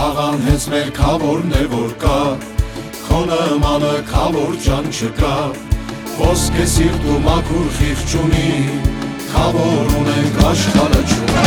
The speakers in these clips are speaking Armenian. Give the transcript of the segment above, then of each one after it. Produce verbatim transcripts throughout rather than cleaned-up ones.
Աղան հենց մեր քավորն է որ կա, քո նմանը քավոր ջան չկա, ոսկե սիրտ ու մաքուր խիղճ ունի, քավոր ունենք աշխարհը չունի։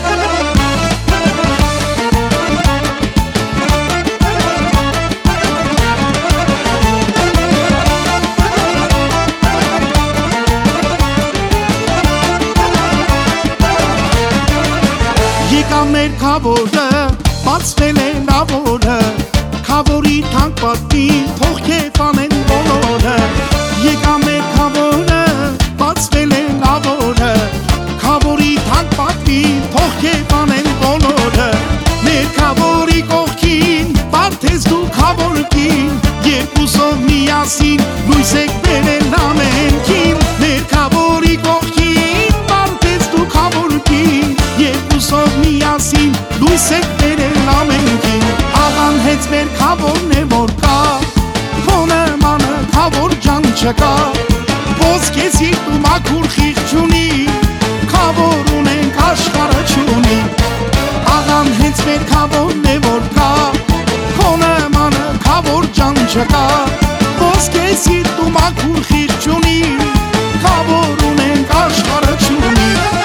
Եկա մեր քավորը, բացվել է նավորը, քավորի թանկ պատին, թող քեֆ անեն բոլորը։ Եկա մեր քավորը, բացվել է նավորը, քավորի թանկ պատին, թող քեֆ անեն բոլորը։ Մեր քավորի կողքին, բարդես դու քավորքին, երկուսով միասին, լույս եք բերել ամենքին։ Մեր քավորի կողքին, բարդես դու քավորքին, երկուսով միասին, լույս եք բերել ամենքին։ Աղան հենց մեր քավորն է որ կա, քո նմանը քավոր ջան չկա, ոսկե սիրտ ու մաքուր խիղճ ունի, քավոր ունենք աշխարհը չունի։ Աղան հենց մեր քավորն է որ կա, քո նմանը քավոր ջան չկա, ոսկե սիրտ ու մաքուր խիղճ ունի, քավոր ունենք աշխարհը չունի։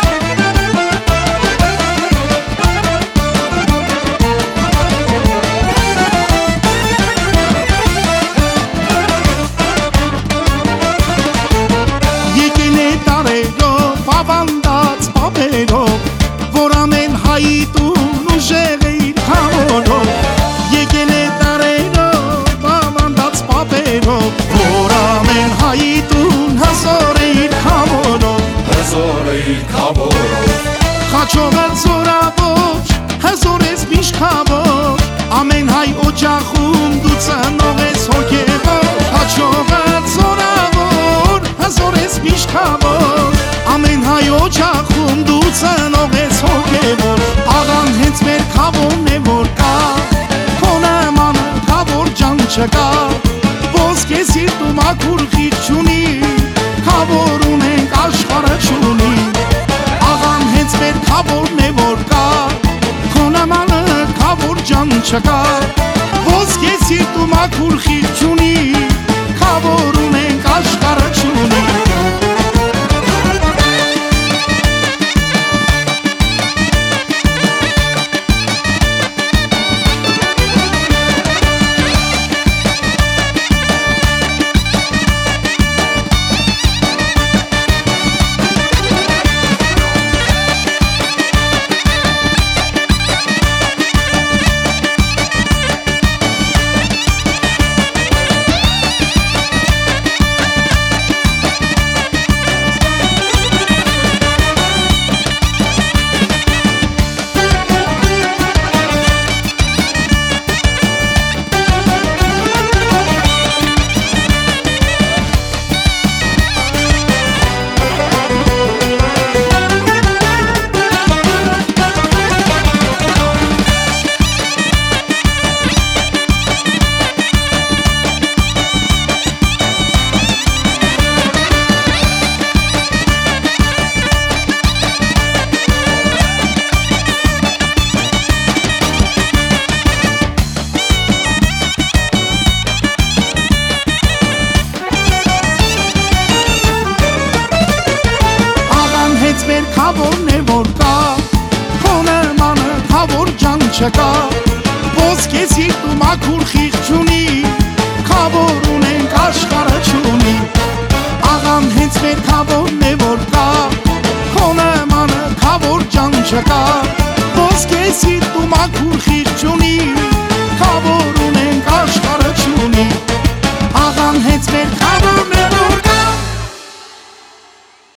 Ավանդած պապերով, որ ամեն հայտուն ուժեղ է իր քավորով։ Եկել է տարերով, ավանդած պապերով, որ ամեն հայտուն հզոր է իր քավորով։ Հզոր է իր քավորով, խաչողը զորավոր, հզոր ես միշտ քավոր, ամեն հայ օջախում դու ծնող ես հոգևոր։ Խաչողը զորավոր, հզոր ես միշտ քավոր, ամեն հայ օջախում դու ծնող ես հոգևոր։ Աղան հենց մեր քավորն է որ կա, քո նմանը քավոր ջան չկա, ոսկե սիրտ ու մաքուր խիղճ ունի, քավոր ունենք աշխարհը չունի։ Աղան հենց մեր քավորն է որ կա, քո նմանը քավոր ջան չկա, ոսկե սիրտ ու մաքուր խիղճ ունի, քավոր ունենք աշխարհը չունի։ Մեր քավորն է որ կա, քո նմանը քավոր ջան չկա, ոսկե սիրտ ու մաքուր խիղճ ունի, քավոր ունենք աշխարհը չունի։ Աղան հենց մեր քավորն է որ կա, քո նմանը քավոր ջան չկա, ոսկե սիրտ ու մաքուր խիղճ ունի, քավոր ունենք աշխարհը